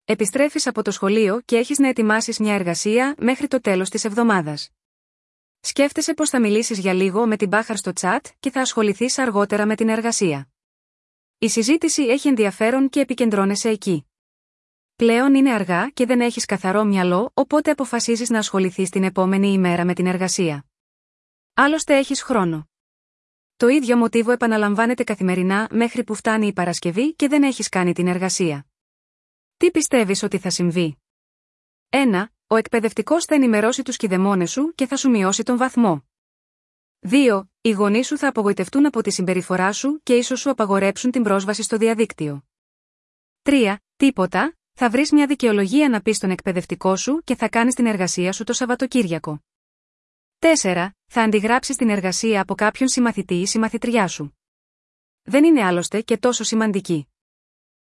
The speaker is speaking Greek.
Επιστρέφεις από το σχολείο και έχεις να ετοιμάσεις μια εργασία μέχρι το τέλος της εβδομάδας. Σκέφτεσαι πως θα μιλήσεις για λίγο με την Μπάχαρ στο chat και θα ασχοληθείς αργότερα με την εργασία. Η συζήτηση έχει ενδιαφέρον και επικεντρώνεσαι εκεί. Πλέον είναι αργά και δεν έχεις καθαρό μυαλό, οπότε αποφασίζεις να ασχοληθείς την επόμενη ημέρα με την εργασία. Άλλωστε έχεις χρόνο. Το ίδιο μοτίβο επαναλαμβάνεται καθημερινά μέχρι που φτάνει η Παρασκευή και δεν έχεις κάνει την εργασία. Τι πιστεύεις ότι θα συμβεί? 1. Ο εκπαιδευτικός θα ενημερώσει τους κηδεμόνες σου και θα σου μειώσει τον βαθμό. 2. Οι γονείς σου θα απογοητευτούν από τη συμπεριφορά σου και ίσως σου απαγορέψουν την πρόσβαση στο διαδίκτυο. 3. Τίποτα, θα βρεις μια δικαιολογία να πεις στον εκπαιδευτικό σου και θα κάνεις την εργασία σου το Σαββατοκύριακο. 4. Θα αντιγράψεις την εργασία από κάποιον συμμαθητή ή συμμαθητριά σου. Δεν είναι άλλωστε και τόσο σημαντική.